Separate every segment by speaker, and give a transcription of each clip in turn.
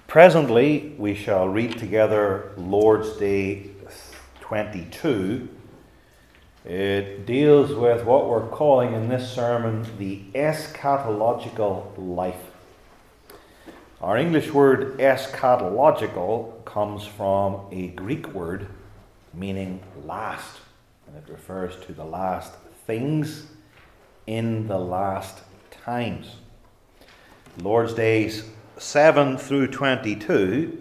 Speaker 1: Presently, we shall read together Lord's Day 22. It deals with what we're calling in this sermon the eschatological life. Our English word eschatological comes from a Greek word meaning last, and it refers to the last things in the last times. Lord's Days 7 through 22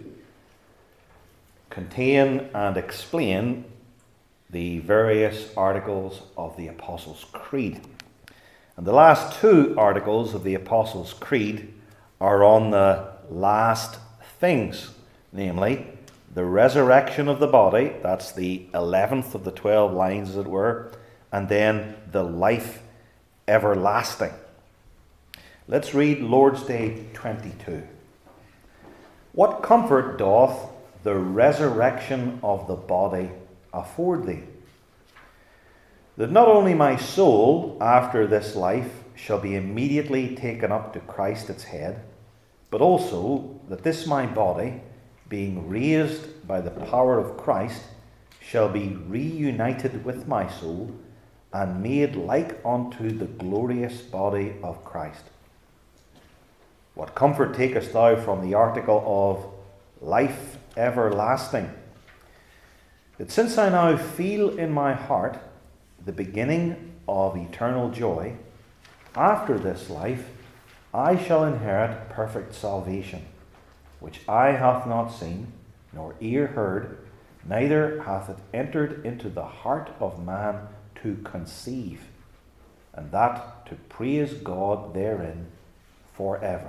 Speaker 1: contain and explain the various articles of the Apostles' Creed. And the last two articles of the Apostles' Creed are on the last things, namely the resurrection of the body, that's the 11th of the 12 lines as it were, and then the life everlasting. Let's read Lord's Day 22. What comfort doth the resurrection of the body afford thee? That not only my soul after this life shall be immediately taken up to Christ its head, but also that this my body, being raised by the power of Christ, shall be reunited with my soul and made like unto the glorious body of Christ. What comfort takest thou from the article of life everlasting? That since I now feel in my heart the beginning of eternal joy, after this life I shall inherit perfect salvation, which eye hath not seen, nor ear heard, neither hath it entered into the heart of man to conceive, and that to praise God therein forever.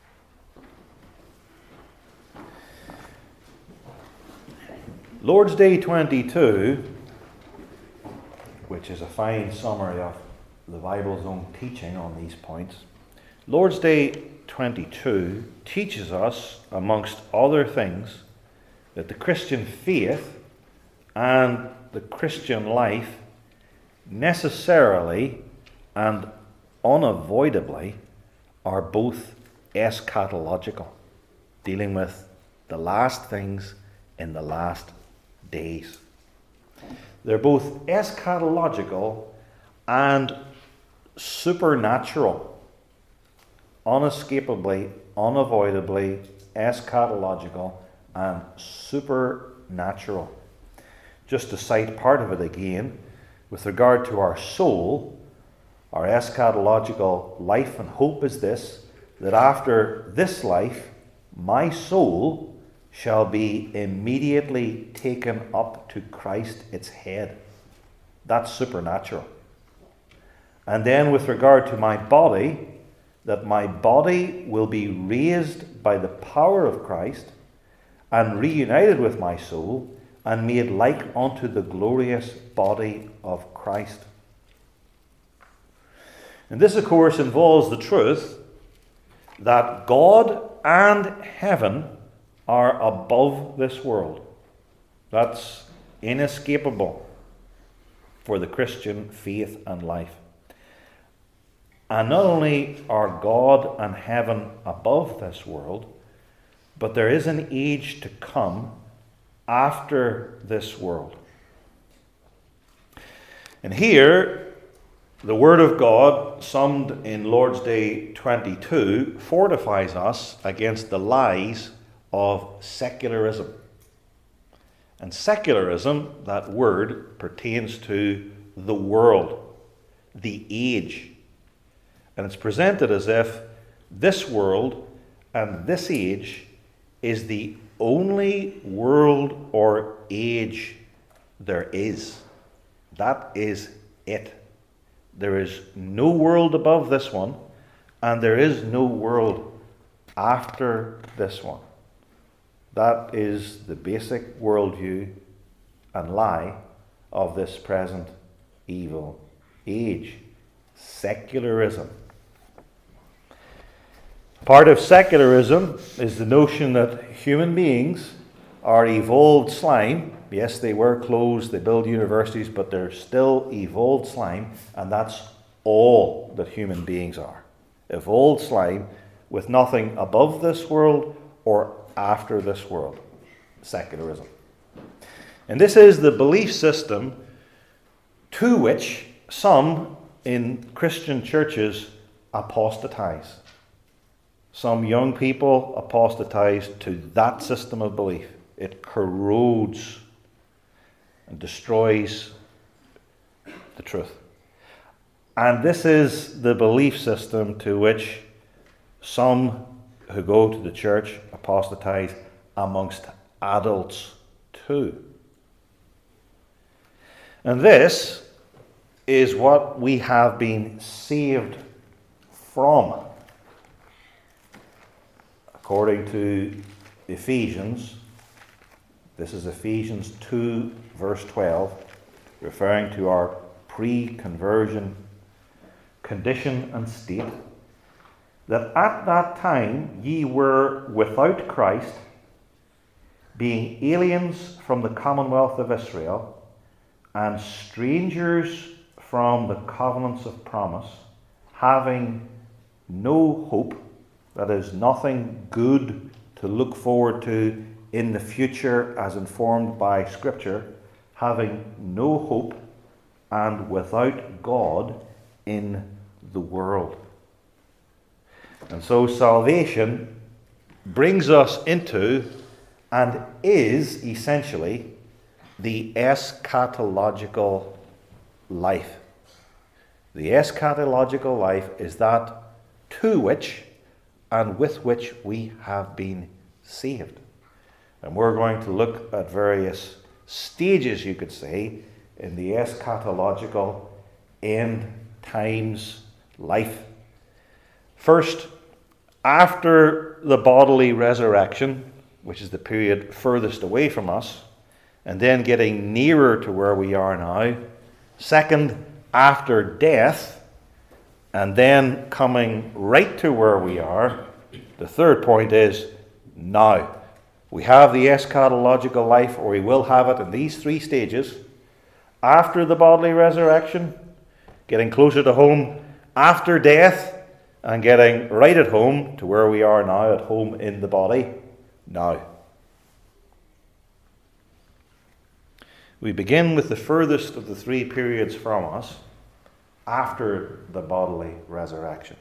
Speaker 1: Lord's Day 22, which is a fine summary of the Bible's own teaching on these points, Lord's Day 22 teaches us, amongst other things, that the Christian faith and the Christian life necessarily and unavoidably are both eschatological, dealing with the last things in the last days. They're both eschatological and supernatural. Unescapably, unavoidably eschatological and supernatural. Just to cite part of it again, with regard to our soul, our eschatological life and hope is this, that after this life, my soul shall be immediately taken up to Christ its head. That's supernatural. And then with regard to my body, that my body will be raised by the power of Christ and reunited with my soul and made like unto the glorious body of Christ. And this, of course, involves the truth that God and heaven are above this world. That's inescapable for the Christian faith and life. And not only are God and heaven above this world, but there is an age to come after this world. And here, the Word of God, summed in Lord's Day 22, fortifies us against the lies of secularism. And secularism, that word, pertains to the world, the age. And it's presented as if this world and this age is the only world or age there is. That is it. There is no world above this one, and there is no world after this one. That is the basic worldview and lie of this present evil age. Secularism. Part of secularism is the notion that human beings are evolved slime. Yes, they wear clothes, they build universities, but they're still evolved slime, and that's all that human beings are. Evolved slime with nothing above this world or after this world, secularism. And this is the belief system to which some in Christian churches apostatize. Some young people apostatize to that system of belief. It corrodes and destroys the truth. And this is the belief system to which some who go to the church apostatize amongst adults too. And this is what we have been saved from. According to Ephesians, this is Ephesians 2 verse 12, referring to our pre-conversion condition and state, that at that time ye were without Christ, being aliens from the commonwealth of Israel, and strangers from the covenants of promise, having no hope, that is, nothing good to look forward to in the future as informed by Scripture, having no hope and without God in the world. And so salvation brings us into and is essentially the eschatological life. The eschatological life is that to which and with which we have been saved. And we're going to look at various stages, you could say, in the eschatological end times life. First, after the bodily resurrection, which is the period furthest away from us, and then getting nearer to where we are now. Second, after death, and then coming right to where we are. The third point is now. We have the eschatological life, or we will have it in these three stages. After the bodily resurrection, getting closer to home. After death, and getting right at home to where we are now, at home in the body, now. We begin with the furthest of the three periods from us, after the bodily resurrection.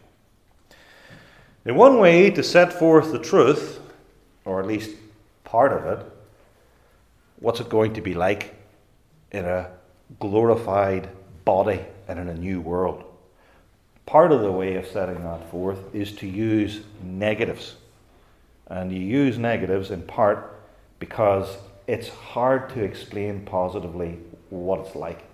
Speaker 1: In one way to set forth the truth, or at least part of it, what's it going to be like in a glorified body and in a new world? Part of the way of setting that forth is to use negatives. And you use negatives in part because it's hard to explain positively what it's like.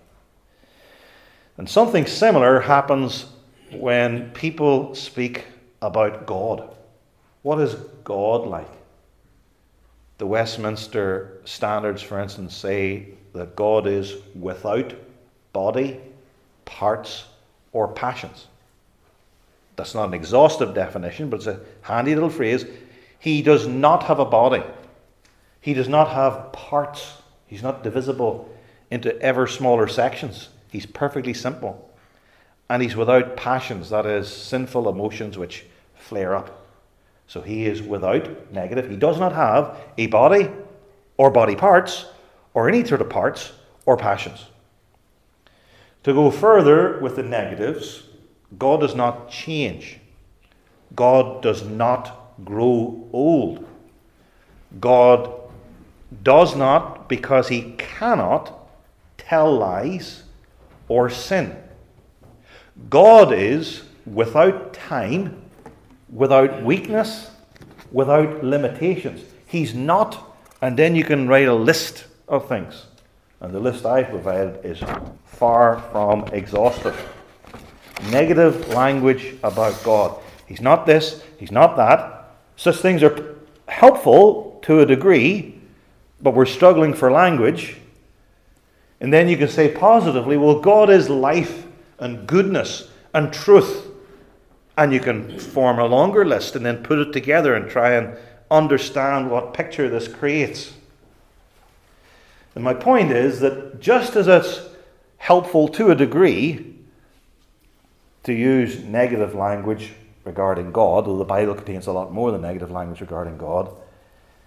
Speaker 1: And something similar happens when people speak about God. What is God like? The Westminster Standards, for instance, say that God is without body, parts, or passions. That's not an exhaustive definition, but it's a handy little phrase. He does not have a body. He does not have parts. He's not divisible into ever smaller sections. He's perfectly simple. And he's without passions, that is, sinful emotions which flare up. So he is without, negative. He does not have a body or body parts or any sort of parts or passions. To go further with the negatives, God does not change. God does not grow old. God does not, because he cannot, tell lies or sin. God is without time, without weakness, without limitations. He's not, and then you can write a list of things. And the list I provided is far from exhaustive. Negative language about God. He's not this, he's not that. Such things are helpful to a degree, but we're struggling for language. And then you can say positively, well, God is life and goodness and truth. And you can form a longer list and then put it together and try and understand what picture this creates. And my point is that just as it's helpful to a degree to use negative language regarding God, though the Bible contains a lot more than negative language regarding God,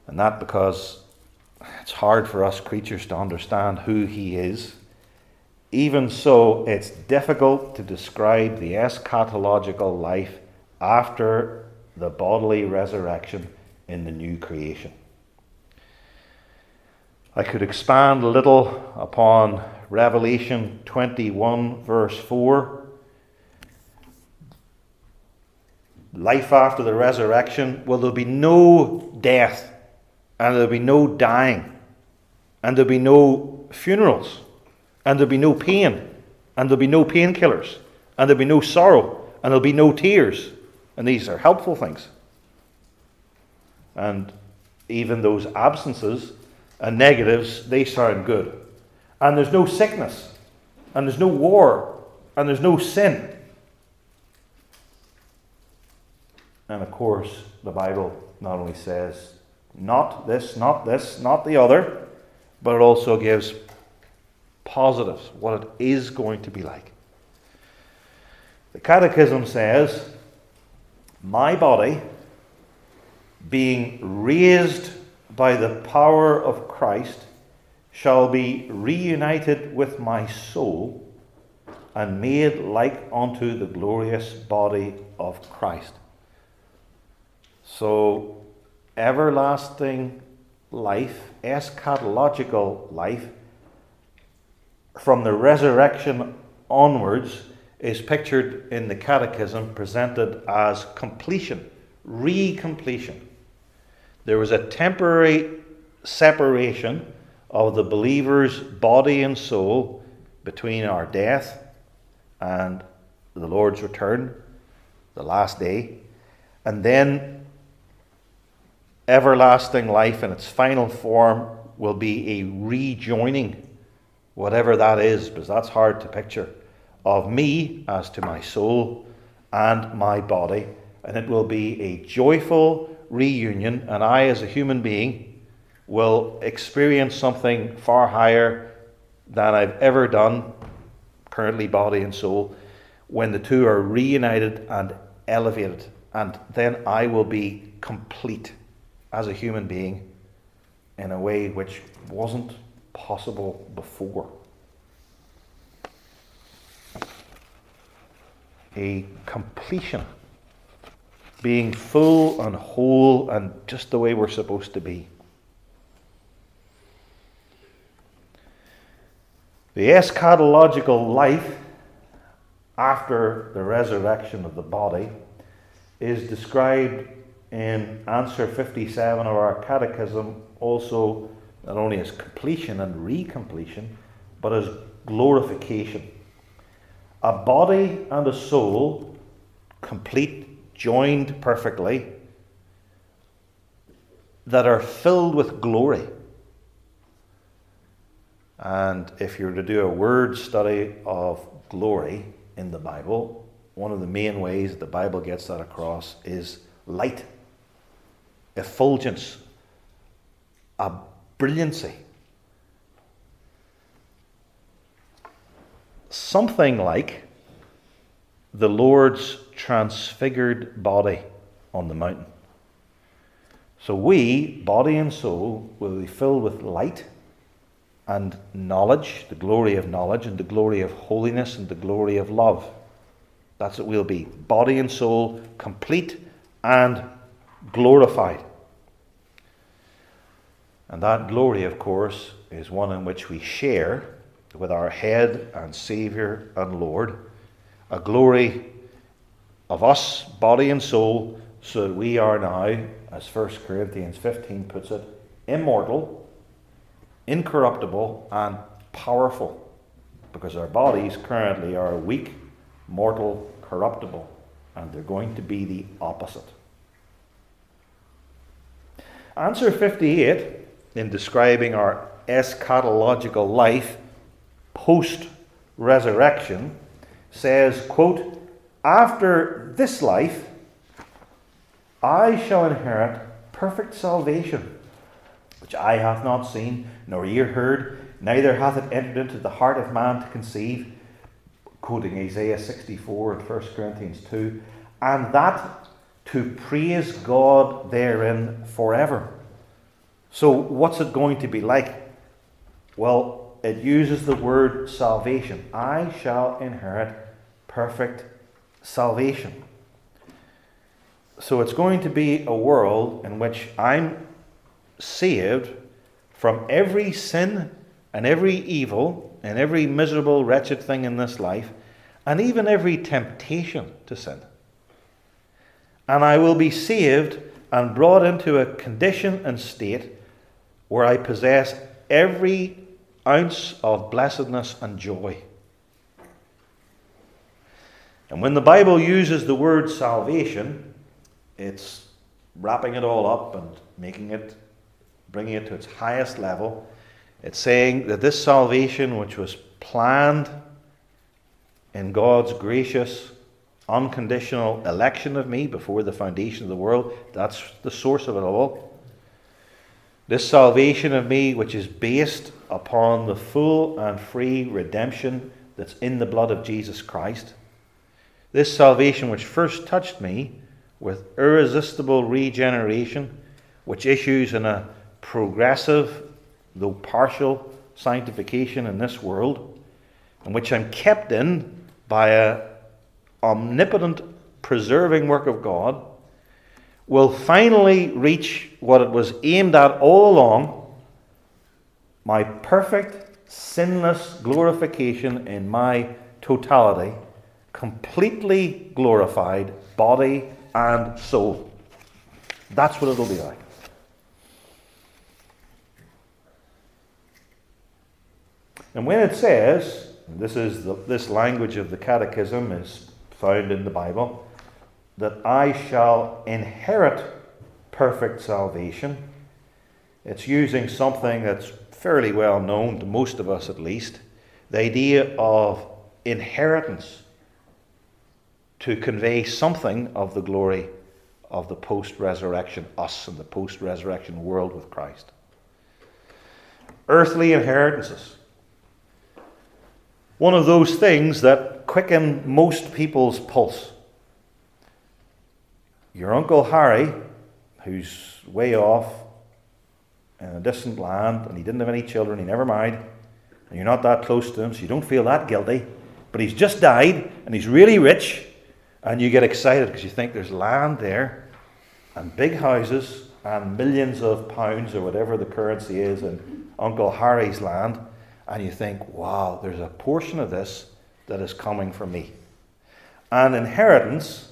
Speaker 1: And that because it's hard for us creatures to understand who he is. Even so, it's difficult to describe the eschatological life after the bodily resurrection in the new creation. I could expand a little upon Revelation 21 verse 4. Life after the resurrection, well, there'll be no death, and there'll be no dying, and there'll be no funerals, and there'll be no pain, and there'll be no painkillers, and there'll be no sorrow, and there'll be no tears. And these are helpful things. And even those absences and negatives, they sound good. And there's no sickness, and there's no war, and there's no sin. And of course, the Bible not only says, not this, not this, not the other, but it also gives positives, what it is going to be like. The Catechism says, my body, being raised by the power of Christ, shall be reunited with my soul and made like unto the glorious body of Christ. So, everlasting life, eschatological life, from the resurrection onwards, is pictured in the Catechism, presented as completion, recompletion. There was a temporary separation of the believer's body and soul between our death and the Lord's return, the last day, and then everlasting life in its final form will be a rejoining, whatever that is, because that's hard to picture, of me as to my soul and my body. And it will be a joyful reunion, and I as a human being will experience something far higher than I've ever done, currently body and soul, when the two are reunited and elevated. And then I will be complete as a human being in a way which wasn't possible before. A completion, being full and whole and just the way we're supposed to be. The eschatological life after the resurrection of the body is described in answer 57 of our catechism also not only as completion and recompletion, but as glorification. A body and a soul, complete, joined perfectly, that are filled with glory. And if you were to do a word study of glory in the Bible, one of the main ways the Bible gets that across is light, effulgence, a brilliancy. Something like the Lord's transfigured body on the mountain. So we, body and soul, will be filled with light and knowledge, the glory of knowledge and the glory of holiness and the glory of love. That's what we'll be. Body and soul, complete and glorified. And that glory, of course, is one in which we share with our head and Saviour and Lord. A glory of us, body and soul, so that we are now, as 1 Corinthians 15 puts it, immortal, incorruptible, and powerful. Because our bodies currently are weak, mortal, corruptible, and they're going to be the opposite. Answer 58, in describing our eschatological life post-resurrection, says, quote, after this life, I shall inherit perfect salvation, which eye hath not seen, nor ear heard, neither hath it entered into the heart of man to conceive, quoting Isaiah 64 and 1 Corinthians 2, and that to praise God therein forever. So what's it going to be like? Well, it uses the word salvation. I shall inherit perfect salvation. So it's going to be a world in which I'm saved from every sin and every evil and every miserable, wretched thing in this life, and even every temptation to sin. And I will be saved and brought into a condition and state where I possess every ounce of blessedness and joy. And when the Bible uses the word salvation, it's wrapping it all up and bringing it to its highest level. It's saying that this salvation, which was planned in God's gracious, unconditional election of me before the foundation of the world, that's the source of it all. This salvation of me, which is based upon the full and free redemption that's in the blood of Jesus Christ. This salvation which first touched me with irresistible regeneration, which issues in a progressive, though partial, sanctification in this world, and which I'm kept in by an omnipotent preserving work of God, will finally reach what it was aimed at all along: my perfect, sinless glorification in my totality, completely glorified, body and soul. That's what it'll be like. And when it says, this language of the Catechism is found in the Bible, that I shall inherit perfect salvation, it's using something that's fairly well known to most of us, at least, the idea of inheritance, to convey something of the glory of the post-resurrection us and the post-resurrection world with Christ. Earthly inheritances. One of those things that quicken most people's pulse. Your Uncle Harry, who's way off in a distant land, and he didn't have any children, he never married, and you're not that close to him, so you don't feel that guilty, but he's just died, and he's really rich, and you get excited because you think there's land there, and big houses, and millions of pounds, or whatever the currency is, in Uncle Harry's land, and you think, wow, there's a portion of this that is coming for me. And inheritance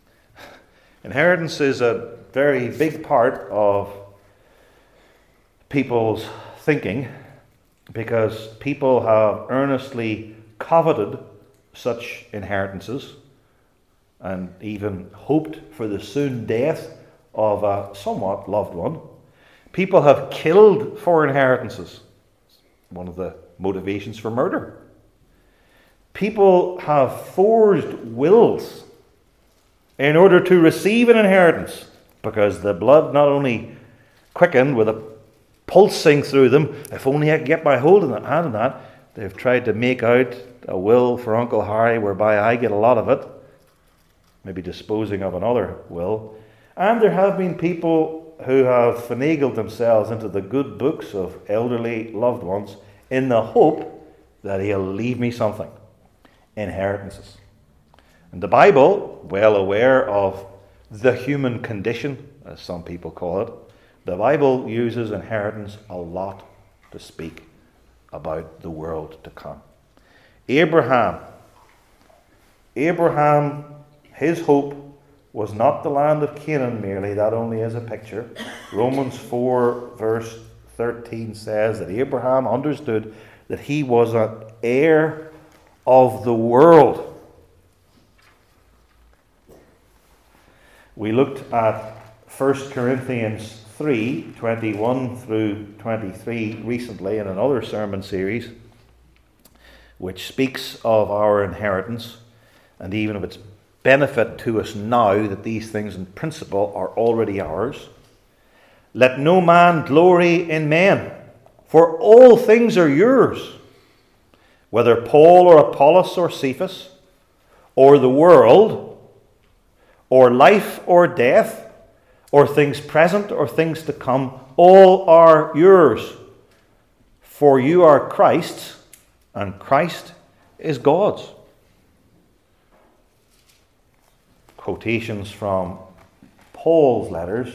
Speaker 1: is a very big part of people's thinking, because people have earnestly coveted such inheritances and even hoped for the soon death of a somewhat loved one. People have killed for inheritances. One of the motivations for murder. People have forged wills in order to receive an inheritance, because the blood not only quickened with a pulsing through them, if only I could get my hand on that, they've tried to make out a will for Uncle Harry whereby I get a lot of it, maybe disposing of another will. And there have been people who have finagled themselves into the good books of elderly loved ones in the hope that he'll leave me something. Inheritances. And the Bible, well aware of the human condition, as some people call it, the Bible uses inheritance a lot to speak about the world to come. Abraham, his hope was not the land of Canaan merely, that only is a picture. Romans 4 verse 13 says that Abraham understood that he was an heir of the world. We looked at 1 Corinthians 3, 21 through 23 recently in another sermon series, which speaks of our inheritance and even of its benefit to us now, that these things in principle are already ours. Let no man glory in men, for all things are yours, whether Paul or Apollos or Cephas, or the world, or life or death, or things present or things to come, all are yours. For you are Christ's, and Christ is God's. Quotations from Paul's letters.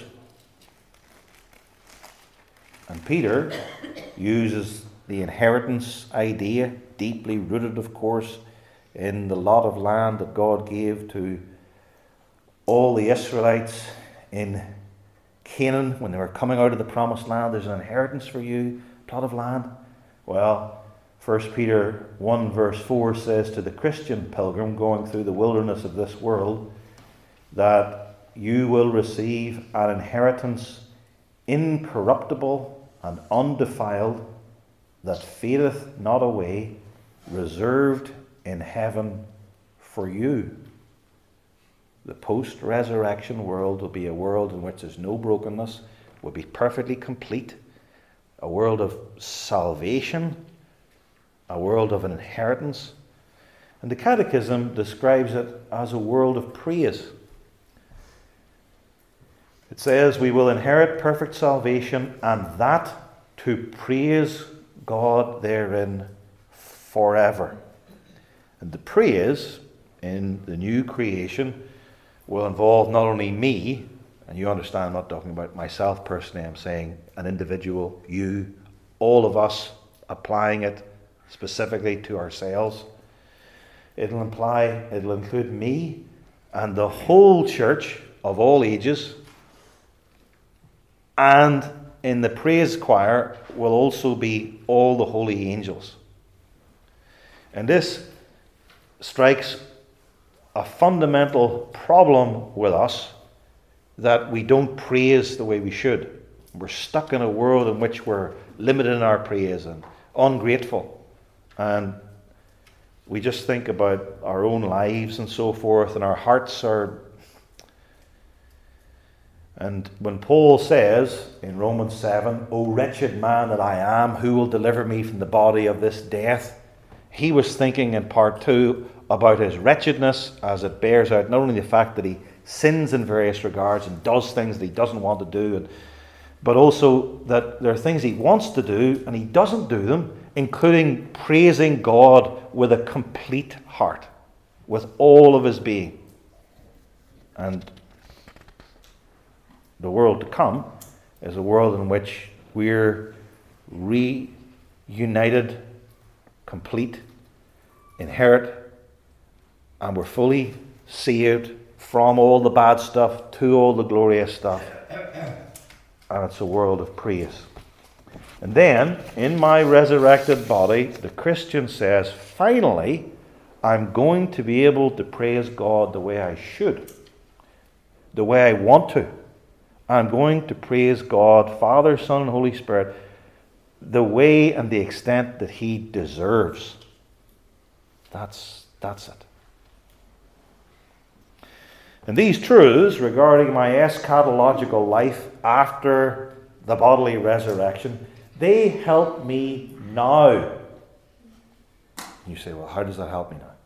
Speaker 1: And Peter uses the inheritance idea, deeply rooted, of course, in the lot of land that God gave to all the Israelites in Canaan when they were coming out of the promised land. There's an inheritance for you, plot of land. Well, 1 Peter 1 verse 4 says to the Christian pilgrim going through the wilderness of this world that you will receive an inheritance incorruptible and undefiled, that fadeth not away, reserved in heaven for you. The post-resurrection world will be a world in which there's no brokenness, will be perfectly complete, a world of salvation, a world of an inheritance. And the Catechism describes it as a world of praise. It says, we will inherit perfect salvation, and that to praise God therein forever. And the praise in the new creation will involve not only me, and you understand I'm not talking about myself personally, I'm saying an individual, you, all of us applying it specifically to ourselves. It'll include me and the whole church of all ages. And in the praise choir will also be all the holy angels. And this strikes a fundamental problem with us, that we don't praise the way we should. We're stuck in a world in which we're limited in our praise and ungrateful. And we just think about our own lives and so forth, and our hearts are... And when Paul says in Romans 7, O wretched man that I am, who will deliver me from the body of this death? He was thinking in part 2 about his wretchedness, as it bears out not only the fact that he sins in various regards and does things that he doesn't want to do, but also that there are things he wants to do and he doesn't do them, including praising God with a complete heart, with all of his being. And the world to come is a world in which we're reunited, complete, inherit, and we're fully saved from all the bad stuff to all the glorious stuff. And it's a world of praise. And then, in my resurrected body, the Christian says, finally, I'm going to be able to praise God the way I should, the way I want to. I'm going to praise God, Father, Son, and Holy Spirit, the way and the extent that He deserves. That's it. And these truths regarding my eschatological life after the bodily resurrection, they help me now. You say, well, how does that help me now?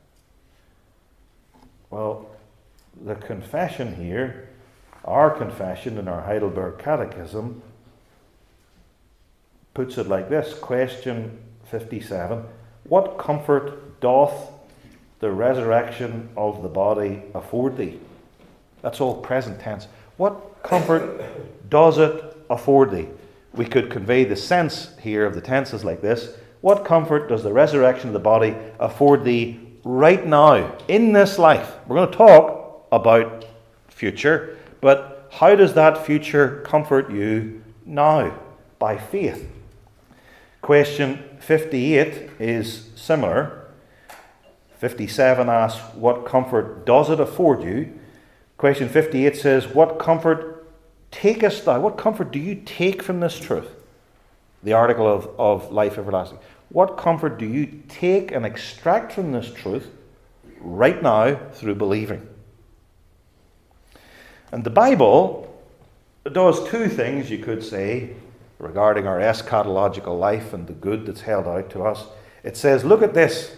Speaker 1: Well, the confession here, our confession in our Heidelberg Catechism, puts it like this. Question 57. What comfort doth the resurrection of the body afford thee? That's all present tense. What comfort does it afford thee? We could convey the sense here of the tenses like this. What comfort does the resurrection of the body afford thee right now, in this life? We're going to talk about future, but how does that future comfort you now? By faith. Question 58 is similar. 57 asks, what comfort does it afford you? Question 58 says, what comfort takest thou? What comfort do you take from this truth? The article of life everlasting. What comfort do you take and extract from this truth right now through believing? And the Bible does two things, you could say, regarding our eschatological life and the good that's held out to us. It says, look at this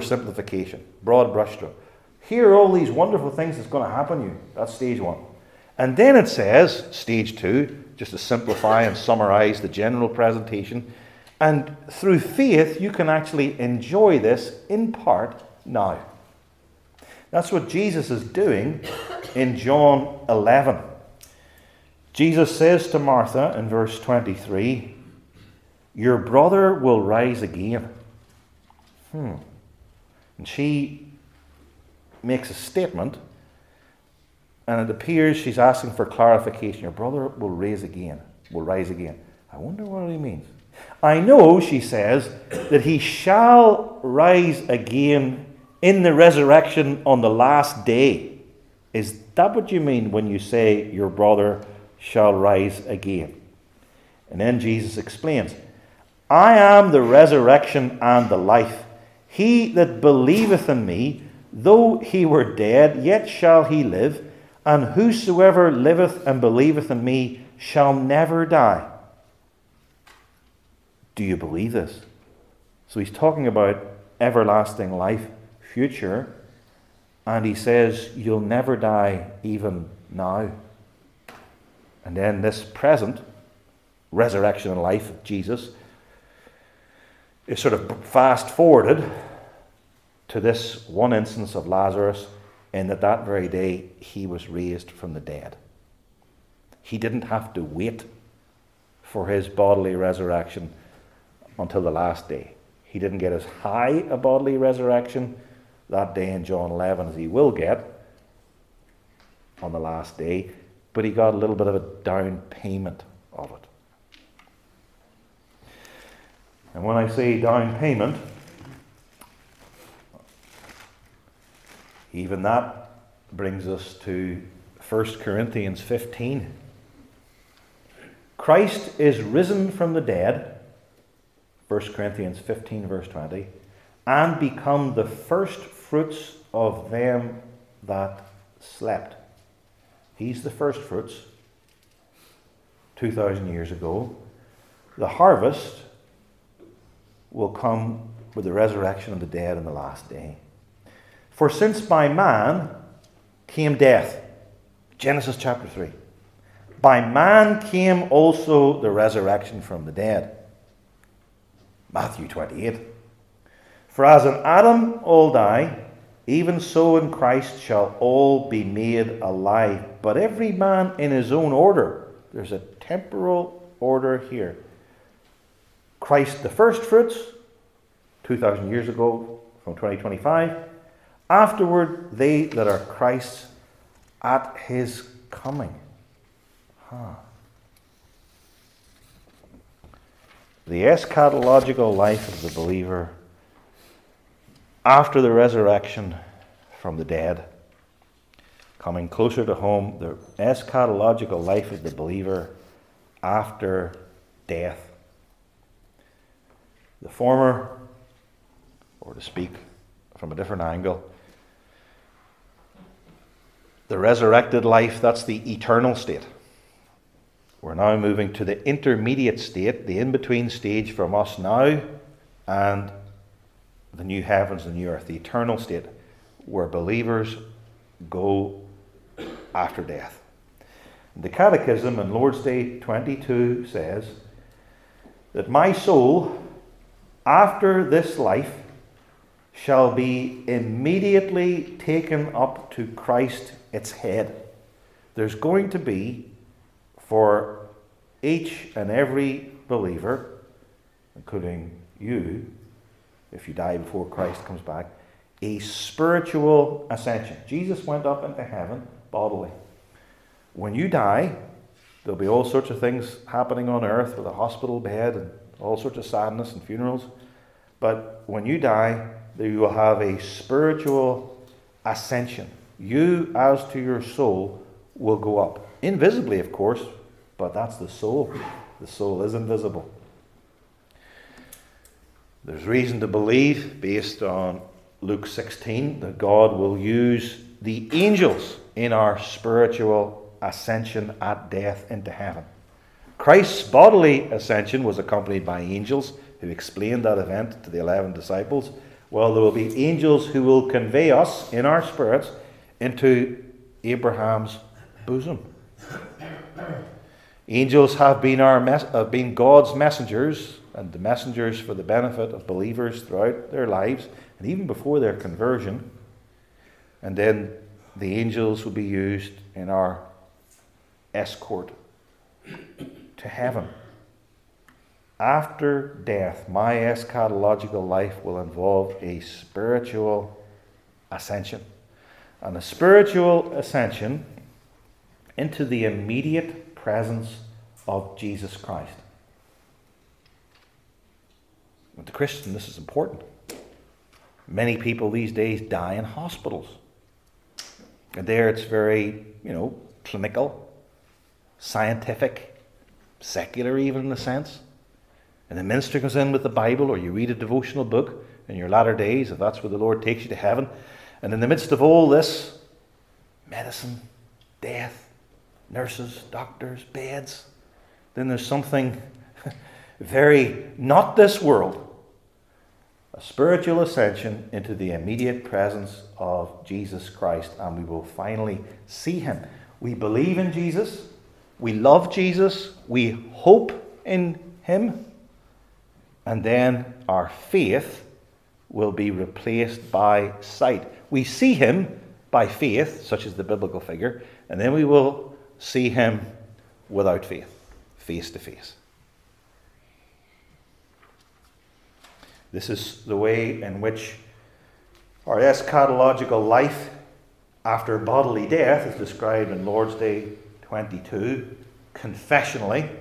Speaker 1: oversimplification, broad brushstroke. Here are all these wonderful things that's going to happen to you. That's stage one. And then it says, stage 2, just to simplify and summarize the general presentation, and through faith you can actually enjoy this in part now. That's what Jesus is doing in John 11. Jesus says to Martha in verse 23, "Your brother will rise again." And she makes a statement, and it appears she's asking for clarification. Your brother will rise again. I wonder what he means. I know, she says, that he shall rise again in the resurrection on the last day. Is that what you mean when you say your brother shall rise again? And then Jesus explains, "I am the resurrection and the life. He that believeth in me, though he were dead, yet shall he live. And whosoever liveth and believeth in me shall never die." Do you believe this? So he's talking about everlasting life, future, and he says you'll never die even now. And then this present resurrection and life of Jesus is sort of fast forwarded to this one instance of Lazarus, in that very day he was raised from the dead. He didn't have to wait for his bodily resurrection until the last day. He didn't get as high a bodily resurrection that day in John 11 as he will get on the last day, but he got a little bit of a down payment of it. And when I say down payment, even that brings us to 1 Corinthians 15. Christ is risen from the dead, 1 Corinthians 15 verse 20, and become the first fruits of them that slept. He's the first fruits 2,000 years ago. The harvest will come with the resurrection of the dead in the last day. For since by man came death, Genesis chapter 3, by man came also the resurrection from the dead, Matthew 28. For as in Adam all die, even so in Christ shall all be made alive, but every man in his own order. There's a temporal order here. Christ the first fruits, 2,000 years ago from 2025. Afterward, they that are Christ's at his coming. The eschatological life of the believer after the resurrection from the dead. Coming closer to home, the eschatological life of the believer after death. The former, or to speak from a different angle, the resurrected life, that's the eternal state. We're now moving to the intermediate state, the in-between stage from us now and the new heavens and new earth, the eternal state, where believers go after death. The Catechism in Lord's Day 22 says that my soul, after this life, shall be immediately taken up to Christ its head. There's going to be, for each and every believer, including you, if you die before Christ comes back, a spiritual ascension. Jesus went up into heaven bodily. When you die, there'll be all sorts of things happening on earth with a hospital bed and all sorts of sadness and funerals. But when you die, you will have a spiritual ascension. You, as to your soul, will go up. Invisibly, of course, but that's the soul. The soul is invisible. There's reason to believe, based on Luke 16, that God will use the angels in our spiritual ascension at death into heaven. Christ's bodily ascension was accompanied by angels who explained that event to the 11 disciples. Well, there will be angels who will convey us in our spirits into Abraham's bosom, Angels have been God's messengers, and the messengers for the benefit of believers throughout their lives, and even before their conversion. And then the angels will be used in our escort to heaven. After death, my eschatological life will involve a spiritual ascension. And a spiritual ascension into the immediate presence of Jesus Christ. With the Christian, this is important. Many people these days die in hospitals. And there it's very, clinical, scientific, secular even in a sense. And the minister comes in with the Bible, or you read a devotional book in your latter days, if that's where the Lord takes you to heaven. And in the midst of all this, medicine, death, nurses, doctors, beds, then there's something very not this world. A spiritual ascension into the immediate presence of Jesus Christ, and we will finally see him. We believe in Jesus, we love Jesus, we hope in him, and then our faith will be replaced by sight. We see him by faith, such as the biblical figure, and then we will see him without faith, face to face. This is the way in which our eschatological life after bodily death is described in Lord's Day 22, confessionally.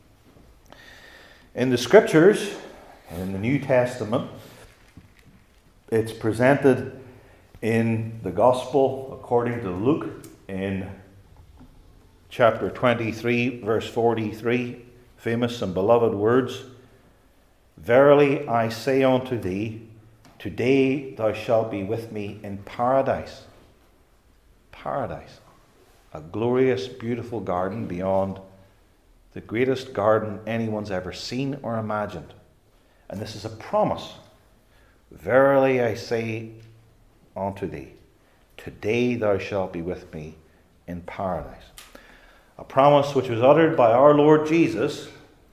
Speaker 1: In the Scriptures, in the New Testament, it's presented in the Gospel according to Luke in chapter 23, verse 43, famous and beloved words. Verily I say unto thee, today thou shalt be with me in paradise. Paradise. A glorious, beautiful garden beyond the greatest garden anyone's ever seen or imagined. And this is a promise. Verily I say unto thee, today thou shalt be with me in paradise. A promise which was uttered by our Lord Jesus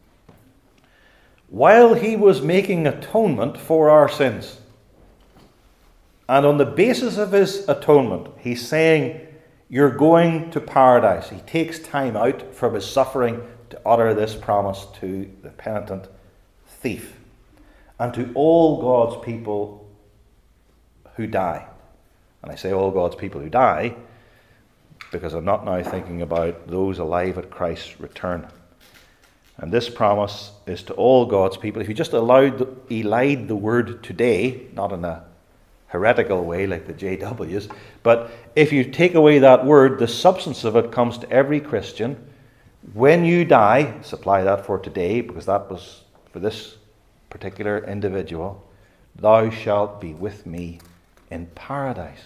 Speaker 1: while he was making atonement for our sins. And on the basis of his atonement, he's saying, you're going to paradise. He takes time out from his suffering to utter this promise to the penitent thief and to all God's people who die. And I say all God's people who die because I'm not now thinking about those alive at Christ's return. And this promise is to all God's people. If you just elide the word today, not in a heretical way like the JWs, but if you take away that word, the substance of it comes to every Christian. When you die, supply that for today, because that was for this particular individual, thou shalt be with me in paradise.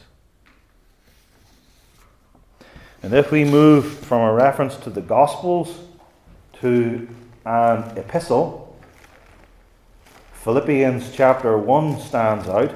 Speaker 1: And if we move from a reference to the Gospels to an epistle, Philippians chapter 1 stands out.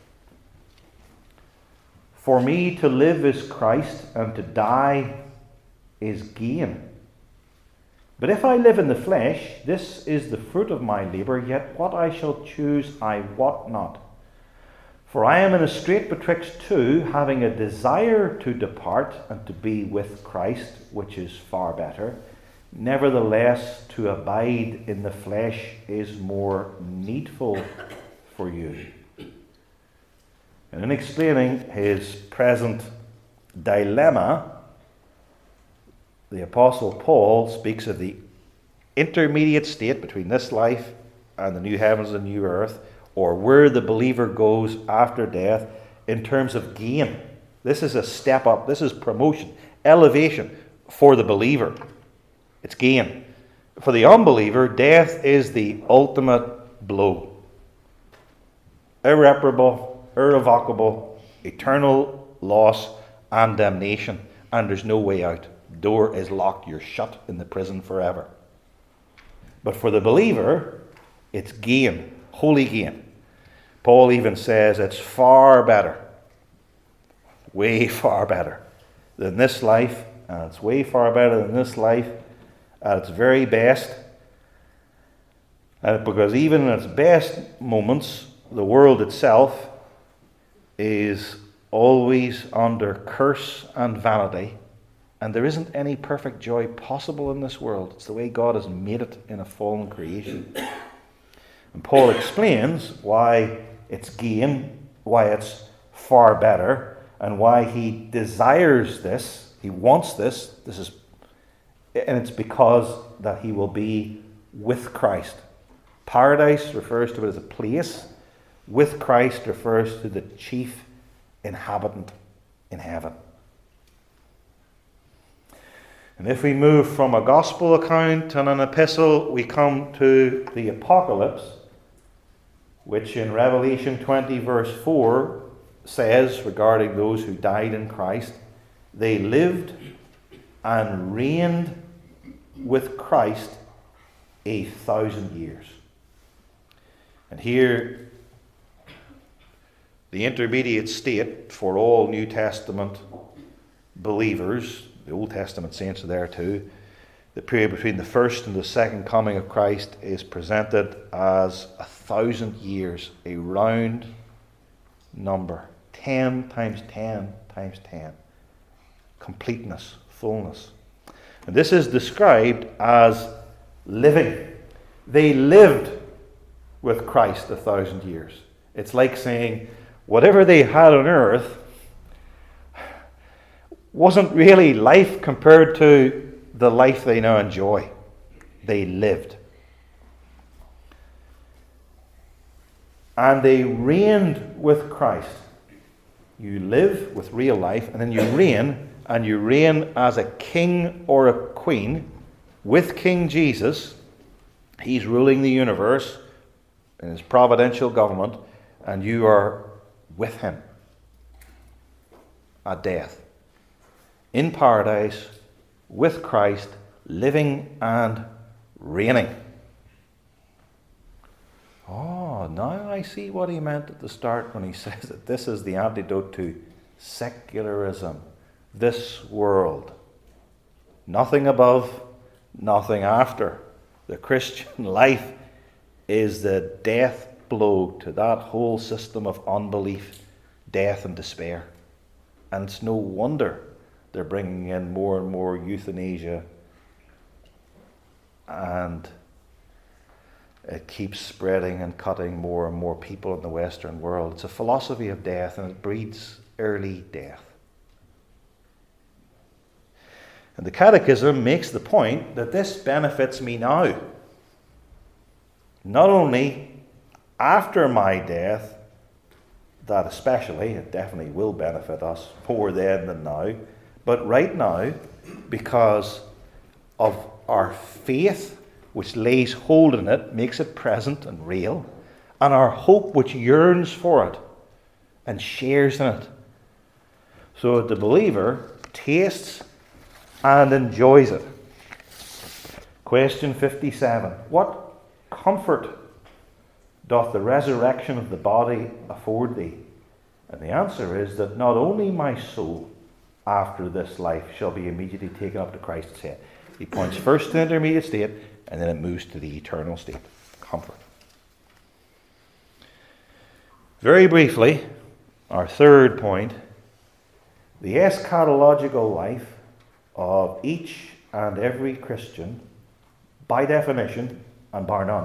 Speaker 1: For me to live is Christ, and to die is gain. But if I live in the flesh, this is the fruit of my labour, yet what I shall choose I wot not. For I am in a strait betwixt two, having a desire to depart and to be with Christ, which is far better. Nevertheless, to abide in the flesh is more needful for you. And in explaining his present dilemma, the Apostle Paul speaks of the intermediate state between this life and the new heavens and new earth, or where the believer goes after death in terms of gain. This is a step up. This is promotion, elevation for the believer. It's gain. For the unbeliever, death is the ultimate blow. Irreparable, irrevocable, eternal loss and damnation. And there's no way out. The door is locked. You're shut in the prison forever. But for the believer, it's gain, holy gain. Paul even says it's far better, way far better than this life and it's way far better than this life at its very best. Because even in its best moments, the world itself is always under curse and vanity, and there isn't any perfect joy possible in this world. It's the way God has made it in a fallen creation. And Paul explains why it's gain, why it's far better, and why he desires this, he wants this, and it's because that he will be with Christ. Paradise refers to it as a place. With Christ refers to the chief inhabitant in heaven. And if we move from a gospel account and an epistle, we come to the apocalypse, which in Revelation 20 verse 4 says regarding those who died in Christ, they lived and reigned with Christ 1,000 years. And here, the intermediate state for all New Testament believers, the Old Testament saints are there too, the period between the first and the second coming of Christ is presented as 1,000 years, a round number. 10 times 10 times 10. Completeness, fullness. And this is described as living. They lived with Christ 1,000 years. It's like saying whatever they had on earth wasn't really life compared to the life they now enjoy. They lived. And they reigned with Christ. You live with real life, and then you reign, and you reign as a king or a queen with King Jesus. He's ruling the universe in his providential government, and you are with him at death. In paradise, with Christ, living and reigning. Oh, now I see what he meant at the start when he says that this is the antidote to secularism. This world. Nothing above, nothing after. The Christian life is the death blow to that whole system of unbelief, death and despair. And it's no wonder they're bringing in more and more euthanasia, and it keeps spreading and cutting more and more people in the Western world. It's a philosophy of death, and it breeds early death. And the Catechism makes the point that this benefits me now. Not only after my death, that especially, it definitely will benefit us more then than now, but right now, because of our faith, which lays hold in it, makes it present and real, and our hope, which yearns for it and shares in it. So that the believer tastes and enjoys it. Question 57. What comfort doth the resurrection of the body afford thee? And the answer is that not only my soul after this life shall be immediately taken up to Christ's head. He points first to the intermediate state, and then it moves to the eternal state. Comfort. Very briefly, our third point, the eschatological life of each and every Christian, by definition and bar none,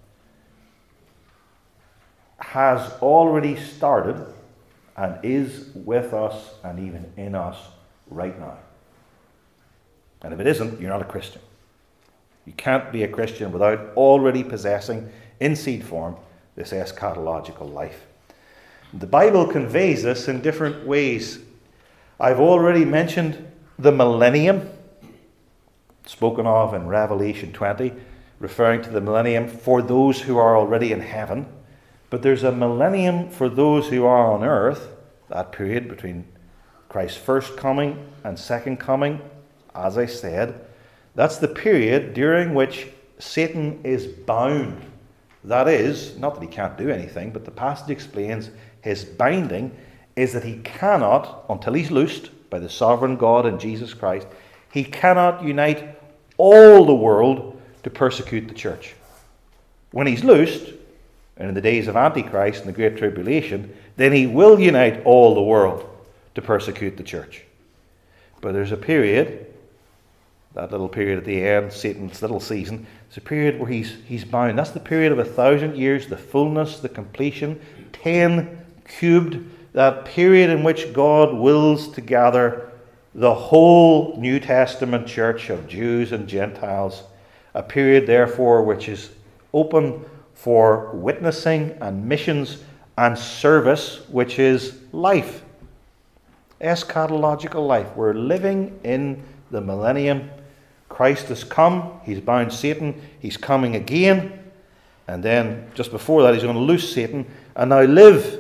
Speaker 1: has already started and is with us and even in us right now. And if it isn't, you're not a Christian. You can't be a Christian without already possessing, in seed form, this eschatological life. The Bible conveys this in different ways. I've already mentioned the millennium, spoken of in Revelation 20, referring to the millennium for those who are already in heaven. But there's a millennium for those who are on earth, that period between Christ's first coming and second coming, as I said. That's the period during which Satan is bound. That is, not that he can't do anything, but the passage explains his binding is that he cannot, until he's loosed by the sovereign God and Jesus Christ, He cannot unite all the world to persecute the church. When he's loosed, and in the days of Antichrist and the Great Tribulation, then he will unite all the world to persecute the church. But there's a period, that little period at the end, Satan's little season, it's a period where he's bound. That's the period of 1,000 years, the fullness, the completion, 10 cubed, that period in which God wills to gather the whole New Testament church of Jews and Gentiles, a period therefore which is open for witnessing and missions and service, which is life. Eschatological life. We're living in the millennium. Christ has come. He's bound Satan. He's coming again. And then just before that, he's going to loose Satan and now live.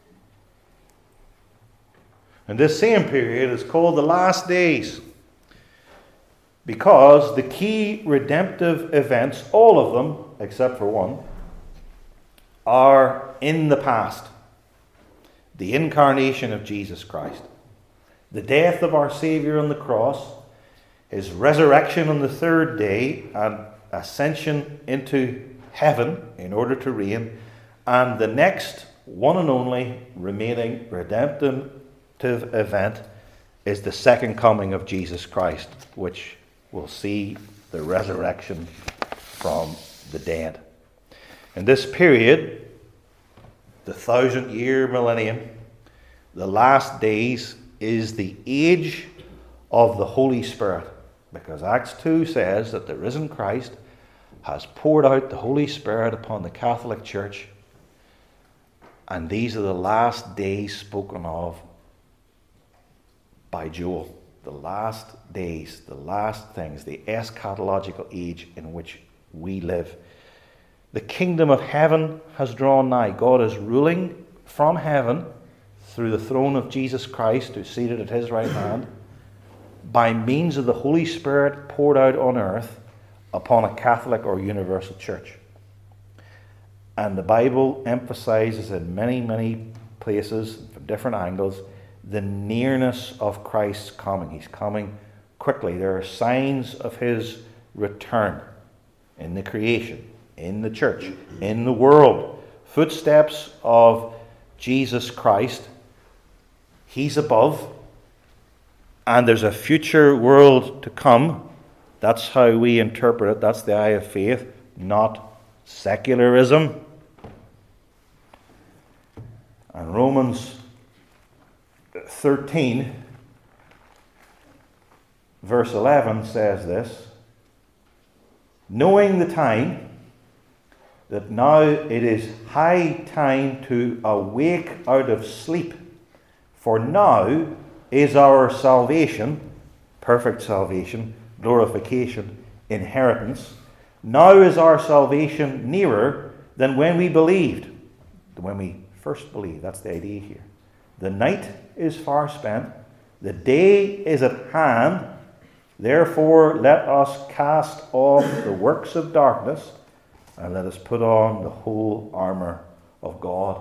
Speaker 1: And this same period is called the last days, because the key redemptive events, all of them, except for one, are in the past. The incarnation of Jesus Christ, the death of our Saviour on the cross, his resurrection on the third day, and ascension into heaven in order to reign, and the next one and only remaining redemptive event is the second coming of Jesus Christ, which will see the resurrection from the dead. In this period, the 1,000-year millennium, the last days, is the age of the Holy Spirit, because Acts 2 says that the risen Christ has poured out the Holy Spirit upon the Catholic Church, and these are the last days spoken of by Joel. The last days, the last things, the eschatological age in which we live. The kingdom of heaven has drawn nigh. God is ruling from heaven through the throne of Jesus Christ, who's seated at his right hand, by means of the Holy Spirit poured out on earth upon a Catholic or universal church. And the Bible emphasizes in many, many places, from different angles, the nearness of Christ's coming. He's coming quickly. There are signs of his return in the creation, in the church, in the world. Footsteps of Jesus Christ. He's above. And there's a future world to come. That's how we interpret it. That's the eye of faith, not secularism. And Romans 13, verse 11 says this: knowing the time, that now it is high time to awake out of sleep, for now is our salvation, perfect salvation, glorification, inheritance. Now is our salvation nearer than when we believed, than when we first believed. That's the idea here. The night is far spent, the day is at hand. Therefore let us cast off the works of darkness, and let us put on the whole armour of God.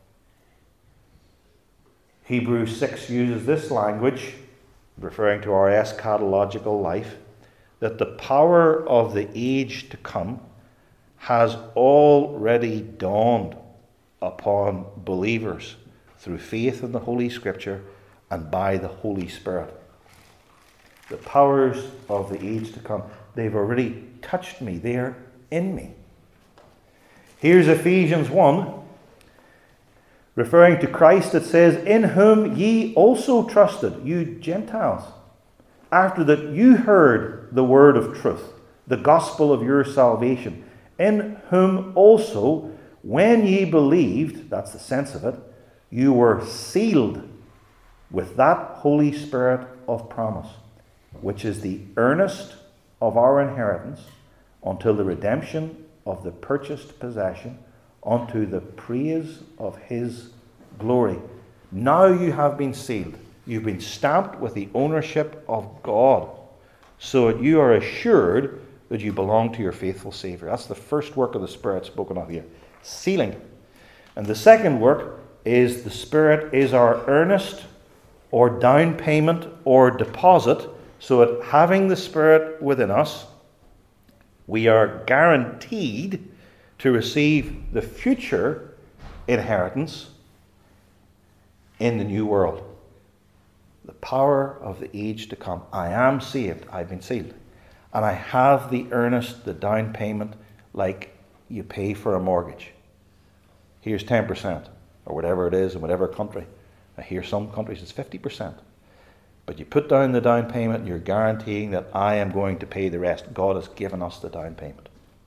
Speaker 1: Hebrews 6 uses this language, referring to our eschatological life, that the power of the age to come has already dawned upon believers through faith in the Holy Scripture and by the Holy Spirit. The powers of the age to come, they've already touched me. They're in me. Here's Ephesians 1, referring to Christ. It says, in whom ye also trusted, you Gentiles, after that you heard the word of truth, the gospel of your salvation, in whom also, when ye believed, that's the sense of it, you were sealed with that Holy Spirit of promise, which is the earnest of our inheritance until the redemption of the purchased possession, unto the praise of his glory. Now you have been sealed. You've been stamped with the ownership of God, so that you are assured that you belong to your faithful Saviour. That's the first work of the Spirit spoken of here, sealing. And the second work is the Spirit is our earnest or down payment or deposit So that having the Spirit within us, we are guaranteed to receive the future inheritance in the new world. The power of the age to come. I am saved. I've been sealed. And I have the earnest, the down payment, like you pay for a mortgage. Here's 10%, or whatever it is in whatever country. I hear some countries it's 50%. But you put down the down payment and you're guaranteeing that I am going to pay the rest. God has given us the down payment.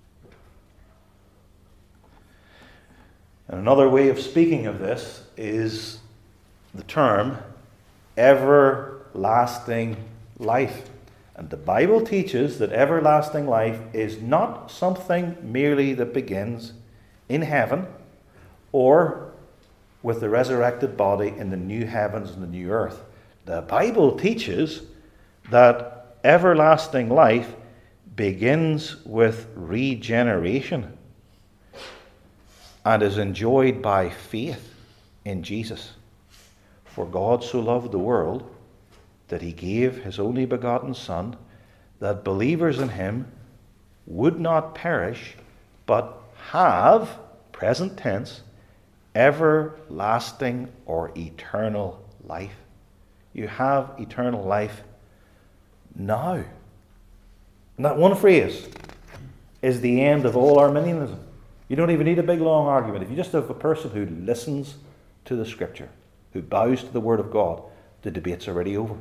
Speaker 1: And another way of speaking of this is the term everlasting life. And the Bible teaches that everlasting life is not something merely that begins in heaven or with the resurrected body in the new heavens and the new earth. The Bible teaches that everlasting life begins with regeneration and is enjoyed by faith in Jesus. For God so loved the world that he gave his only begotten Son, that believers in him would not perish, but have, present tense, everlasting or eternal life. You have eternal life now. And that one phrase is the end of all Arminianism. You don't even need a big long argument. If you just have a person who listens to the Scripture, who bows to the Word of God, the debate's already over.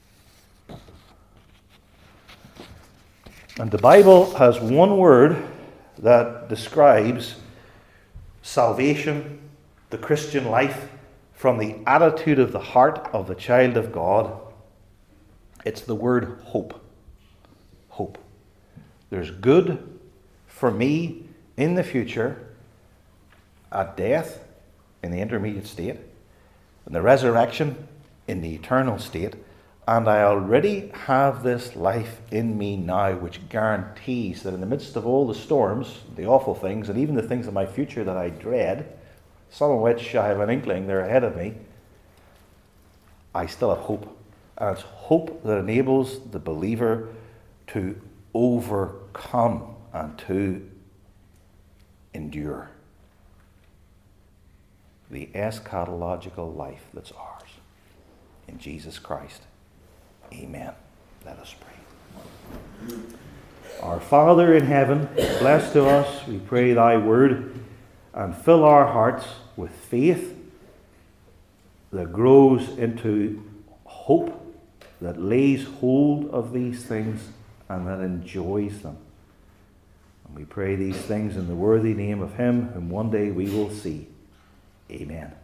Speaker 1: And the Bible has one word that describes salvation, the Christian life, from the attitude of the heart of the child of God. It's the word hope. Hope. There's good for me in the future at death in the intermediate state, and the resurrection in the eternal state. And I already have this life in me now, which guarantees that in the midst of all the storms, the awful things, and even the things in my future that I dread, some of which I have an inkling they're ahead of me, I still have hope. And it's hope that enables the believer to overcome and to endure the eschatological life that's ours in Jesus Christ. Amen. Let us pray. Our Father in heaven, bless to us, we pray, thy word, and fill our hearts with faith that grows into hope, that lays hold of these things and that enjoys them. And we pray these things in the worthy name of him whom one day we will see. Amen.